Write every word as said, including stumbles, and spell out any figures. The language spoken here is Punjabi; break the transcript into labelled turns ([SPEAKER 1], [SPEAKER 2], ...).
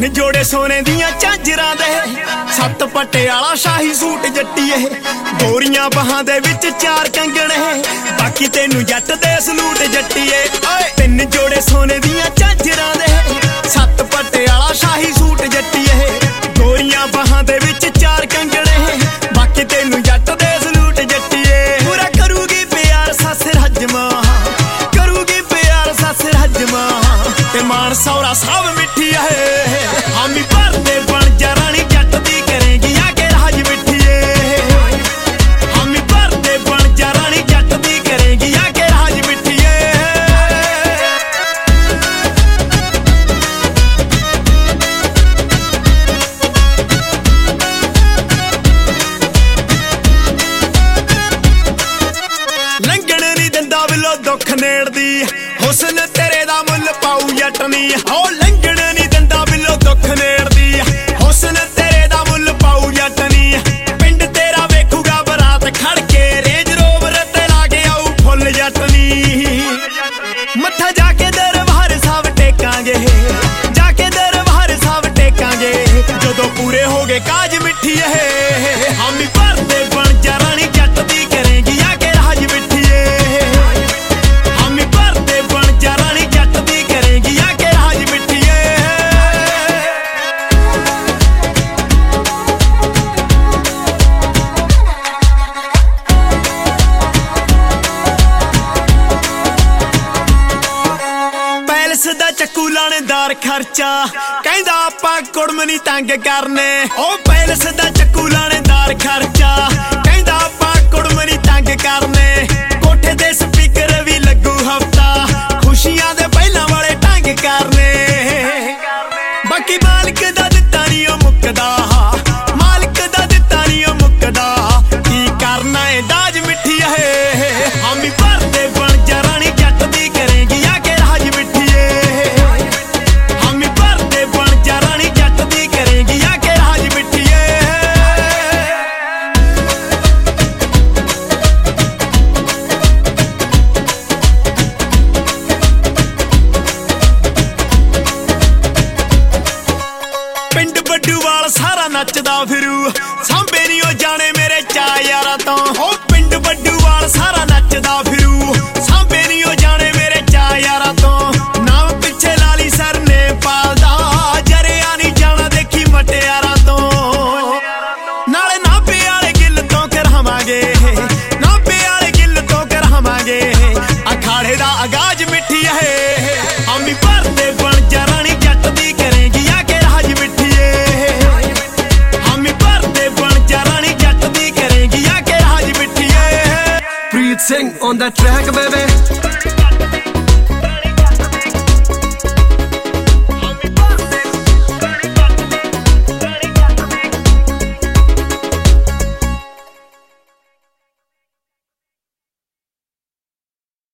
[SPEAKER 1] ਤਿੰਨ ਜੋੜੇ ਸੋਨੇ ਦੀਆਂ ਝਾਂਜਰਾਂ ਦੇ, ਸੱਤ ਪਟਿਆਲਾ ਸ਼ਾਹੀ ਸੂਟ ਜੱਟੀਏ, ਗੋਰੀਆਂ ਬਾਹਾਂ ਦੇ ਵਿੱਚ ਚਾਰ ਕੰਗਣੇ, ਬਾਕੀ ਤੈਨੂੰ ਜੱਟ ਦੇ ਸਲੂਟ ਜੱਟੀਏ। ਓਏ ਤਿੰਨ ਜੋੜੇ ਸੋਨੇ ਦੀਆਂ ਝਾਂਜਰਾਂ ਦੇ, ਸੱਤ ਪਟਿਆਲਾ ਸ਼ਾਹੀ ਸੂਟ ਜੱਟੀਏ, ਗੋਰੀਆਂ ਬਾਹਾਂ ਦੇ ਵਿੱਚ ਚਾਰ ਕੰਗਣੇ, ਬਾਕੀ ਤੈਨੂੰ ਜੱਟ ਦੇ ਸਲੂਟ ਜੱਟੀਏ। ਪੂਰਾ ਕਰੂਗੀ ਪਿਆਰ ਸੱਸ ਰੱਜਮਾ, ਕਰੂਗੀ ਪਿਆਰ ਸੱਸ ਰੱਜਮਾ, ਤੇ ਮਾਨ ਸੌਰਾ ਸਭ ਮਿੱਠੀ ਹੈ। ਹਾਮੀ ਭਰਦੇ ਬਣ ਜਾ ਰਾਣੀ ਜੱਟ ਦੀ ਕਰੇਗੀ ਆ ਕੇ ਰਾਜ ਮਿੱਠੀਏ। ਹਾਮੀ ਭਰਦੇ ਬਣ ਜਾ ਰਾਣੀ ਜੱਟ ਦੀ ਕਰੇਗੀ ਆ ਕੇ ਰਾਜ ਮਿੱਠੀਏ। ਲੰਘਣ ਨੀ ਦਿੰਦਾ ਬਿੱਲੋ ਦੁੱਖ ਨੇੜਦੀ, ਹੁਸਨ ਤੇਰੇ ਦਾ ਮੁੱਲ ਪਾਊ ਜੱਟ ਨੀ। ਹੋ ਲੰਘਣ ਨੀ ਦਿੰਦਾ ਬਿੱਲੋ ਦੁੱਖ ਨੇੜਦੀ, ਹੁਸਨ ਤੇਰੇ ਦਾ ਮੁੱਲ ਪਾਊ ਜੱਟ ਨੀ। ਪਿੰਡ ਤੇਰਾ ਵੇਖੂਗਾ ਬਰਾਤ ਖੜ ਕੇ, ਰੇਂਜ ਰੋਵਰ ਤੇ ਲਾ ਕੇ ਆਊ ਫੁੱਲ ਜੱਟ ਨੀ। ਮੱਥਾ ਜਾ ਕੇ ਦਰਬਾਰ ਸਾਹਿਬ ਟੇਕਾਂਗੇ, ਜਾ ਕੇ ਦਰਬਾਰ ਸਾਹਿਬ ਟੇਕਾਂਗੇ, ਜਦੋਂ ਪੂਰੇ ਹੋ ਗਏ ਕਾਜ ਮਿੱਠੀਏ। ਹਾਮੀ ਭਰਦੇ ਬਣ ਜਾ ਰਾਣੀ ਜੱਟ ਦੀ ਕਰੇਗੀ ਆ ਕੇ ਰਾਜ ਮਿੱਠੀਏ। ਹਾਮੀ ਭਰਦੇ ਬਣ ਜਾ ਰਾਣੀ ਜੱਟ ਦੀ ਕਰੇਗੀ ਆ ਕੇ ਰਾਜ ਮਿੱਠੀਏ। ਪੈਲਸ ਦਾ ਚੱਕੂ ਲਾਣੇਦਾਰ ਖਰਚਾ, ਕਹਿੰਦਾ ਆਪਾਂ ਕੁੜਮ ਨੀ ਤੰਗ ਕਰਨੇ। ਉਹ ਪੈਲਸ ਦਾ ਚੱਕੂ ਲਾਣੇਦਾਰ ਖਰਚਾ, ਕਹਿੰਦਾ ਆਪਾਂ ਕੁੜਮ ਨੀ ਤੰਗ ਕਰਨੇ। ਕੋਠੇ ਦੇ ਸਪੀਕਰ ਵੀ ਲੱਗੂ ਹਫਤਾ, ਖੁਸ਼ੀਆਂ ਦੇ ਪਹਿਲਾਂ ਵਾਲੇ ਢੰਗ ਕਰਨੇ। ਬਾਕੀ ਮਾਲਕ ਦਾ ਦਿੱਤਾ ਨੀ ਉਹ ਮੁੱਕਦਾ, ਮਾਲਕ ਦਾ ਦਿੱਤਾ ਨੀ ਉਹ ਮੁੱਕਦਾ, ਕੀ ਕਰਨਾ ਏ ਦਾਜ ਮਿੱਠੀਏ। ਹਾਮੀ ਭਰਦੇ ਬਣ ਜਾ ਰਾਣੀ ਜੱਟ ਦੀ ਕਰੇਗੀ ਆ ਕੇ ਰਾਜ ਮਿੱਠੀਏ। ਹਾਮੀ ਭਰਦੇ ਬਣ ਜਾ ਰਾਣੀ ਜੱਟ ਦੀ ਕਰੇਗੀ ਆ ਕੇ ਰਾਜ ਮਿੱਠੀਏ। ਪਿੰਡ ਬੱਡੂਵਾਲ ਸਾਰਾ ਨੱਚਦਾ ਫਿਰੂ, ਸਾਂਭੇ ਨੀ ਉਹ ਜਾਣੇ ਮੇਰੇ ਚਾ ਯਾਰਾਂ ਤੋਂ। ਹੋ ਪਿੰਡ ਬੱਡੂਵਾਲ ਸਾਰਾ ਨੱਚਦਾ ਫਿਰੂ, ਸਾਂਭੇ ਨੀ ਉਹ ਜਾਣੇ ਮੇਰੇ ਚਾ ਯਾਰਾਂ ਤੋਂ। ਨਾਮ ਪਿੱਛੇ ਲਾਲੀ ਸਰ ਨੇ ਪਾਲਦਾ, ਜਰਿਆ ਨੀ ਜਾਣਾ ਦੇਖੀ ਮਟਿਆਰਾਂ ਤੋਂ। ਨਾਲੇ ਨਾਭੇ ਵਾਲੇ ਗਿੱਲ ਤੋਂ ਕਰਾਵਾਂਗੇ, ਨਾਭੇ ਵਾਲੇ ਗਿੱਲ ਤੋਂ ਕਰਾਵਾਂਗੇ, ਅਖਾੜੇ ਦਾ ਆਗਾਜ਼ ਮਿੱਠੀ ਹੈ। ਹਾਮੀ ਭਰਦੇ ਬਣ ਜਾ ਰਾਣੀ ਜੱਟ ਦੀ ਕਰੇਗੀ ਆ ਕੇ ਰਾਜ ਮਿੱਠੀਏ। ਹਾਮੀ ਭਰਦੇ ਬਣ ਜਾ ਰਾਣੀ ਜੱਟ ਦੀ ਕਰੇਗੀ ਆ ਕੇ ਰਾਜ ਮਿੱਠੀਏ।
[SPEAKER 2] Preet Singh on that track baby।